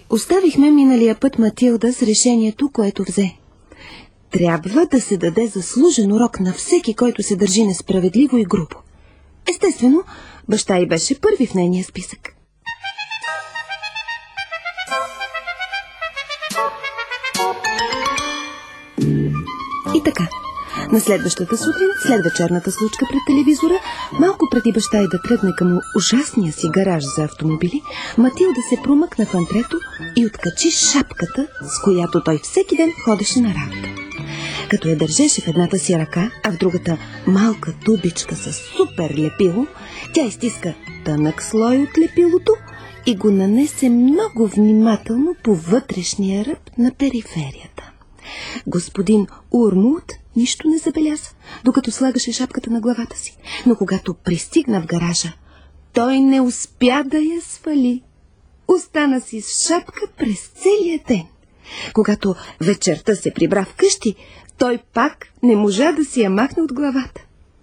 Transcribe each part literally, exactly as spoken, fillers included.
Оставихме миналия път Матилда с решението, което взе. Трябва да се даде заслужен урок на всеки, който се държи несправедливо и грубо. Естествено, баща й беше първи в нейния списък. И така, на следващата сутрин, след вечерната случка пред телевизора, малко преди баща й да тръгне към ужасния си гараж за автомобили, Матилда се промъкна в антрето и откачи шапката, с която той всеки ден ходеше на работа. Като я държеше в едната си ръка, а в другата малка тубичка с супер лепило, тя изтиска тънък слой от лепилото и го нанесе много внимателно по вътрешния ръб на периферията. Господин Урмут нищо не забеляза, докато слагаше шапката на главата си. Но когато пристигна в гаража, той не успя да я свали. Остана си с шапка през целия ден. Когато вечерта се прибра вкъщи, той пак не можа да си я махне от главата.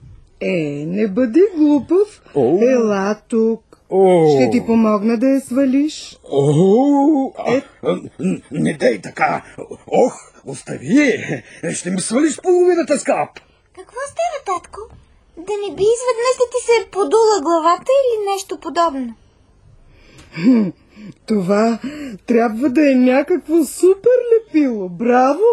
Е, не бъди глупав. О. Ела тук. О. Ще ти помогна да я свалиш. О, Е. а, не дай така. Ох, остави. Ще ми свалиш половината скап. Какво става, татко? Да не би изведнъж да ти се е подула главата или нещо подобно? Хм, това трябва да е някакво супер лепило. Браво!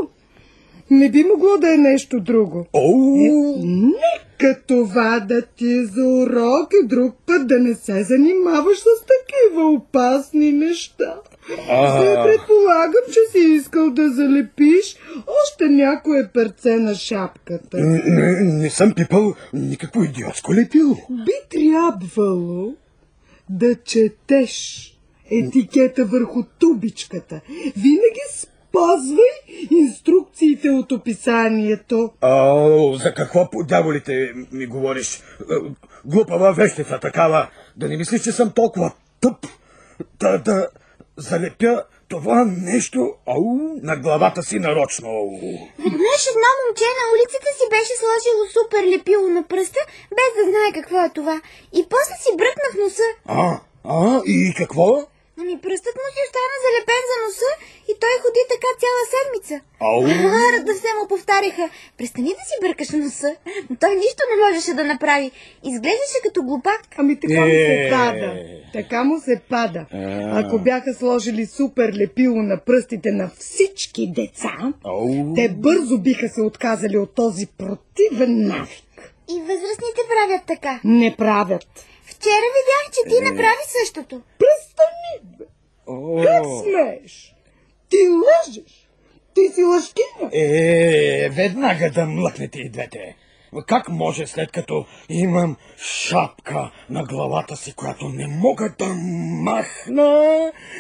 Не би могло да е нещо друго. О! Е, нека това да ти е за урок и друг път да не се занимаваш с такива опасни неща. А... Се предполагам, че си искал да залепиш още някое перце на шапката. Не, не съм пипал никакво идиотско лепило. Би трябвало да четеш етикета върху тубичката. Винаги спазвай инструкциите от описанието. А, за какво по дяволите ми говориш? Глупава вещица такава. Да не мислиш, че съм толкова тъп. Да, да залепя това нещо ау, на главата си нарочно. Веднъж едно момче на улицата си беше сложило супер лепило на пръста, без да знае какво е това. И после си бръкна в носа. А, а, и какво? Ами пръстът му си остана залепен за носа и той ходи така цяла седмица. Ау! Да все му повтаряха: престани да си бъркаш носа. Но той нищо не можеше да направи. Изглеждаше като глупак. Ами така му се Е. пада. Така му се пада. Ако бяха сложили супер лепило на пръстите на всички деца, Ау! те бързо биха се отказали от този противен навик. И възрастните правят така. Не правят. Вчера видях, че ти направи същото. Престани, бе! О. Как смееш? Ти лъжеш! Ти си лъжкиня! Е, веднага да млъкнете и двете. Как може, след като имам шапка на главата си, която не мога да махна,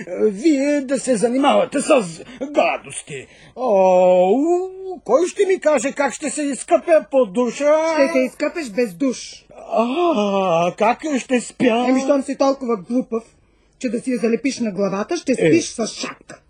вие да се занимавате с гадости? О, кой ще ми каже как ще се изкъпя под душа? Ще се изкъпеш без душ. А, как ще спя? Еми, щом си толкова глупав, че да си я залепиш на главата, ще спиш с шапка.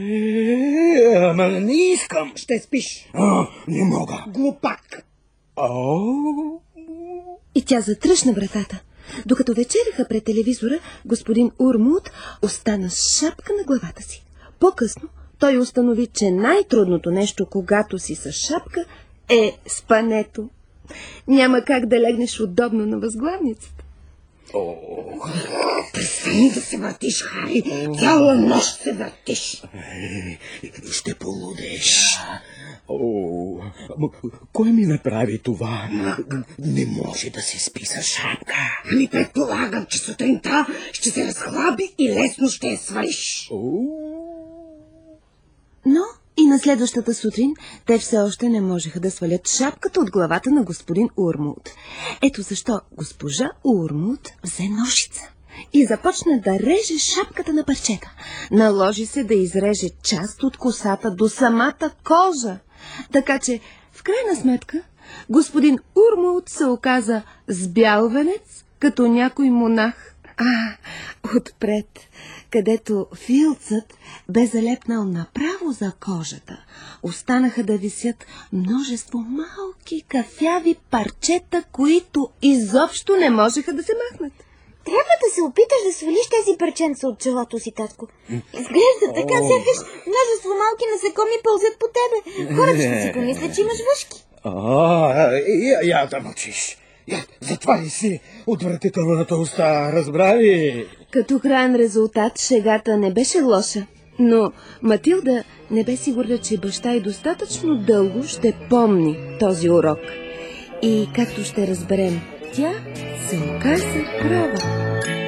Е, ама не искам. Ще спиш. А, не мога. Глупак. Ау. И тя затръшна вратата. Докато вечеряха пред телевизора, господин Урмут остана с шапка на главата си. По-късно той установи, че най-трудното нещо, когато си с шапка, е спането. Няма как да легнеш удобно на възглавницата. О, Престани да се въртиш, Хари. Цяла нощ се въртиш. е, ще полудеш. О, м- кой ми направи това? Не може да се спи с шапка. Ами предполагам, че сутринта ще се разхлаби и лесно ще я свалиш. О. Но и на следващата сутрин те все още не можеха да свалят шапката от главата на господин Урмут. Ето защо госпожа Урмут взе ножица и започна да реже шапката на парчета. Наложи се да изреже част от косата до самата кожа, така че в крайна сметка господин Урмут се оказа с бял венец, като някой монах. А, отпред, където филцът бе залепнал направо за кожата, останаха да висят множество малки кафяви парчета, които изобщо не можеха да се махнат. Трябва да се опиташ да свалиш тези парченца от челото си, татко. Изглежда така, сякаш множество малки насекоми пълзят по тебе. Хората ще си помислят, че имаш въшки. А, я, я да мълчиш. Я, затваряй си отвратителната уста, разбра ли? Като краен резултат шегата не беше лоша, но Матилда не бе сигурна, че баща й достатъчно дълго ще помни този урок. И както ще разберем, тя се оказа права.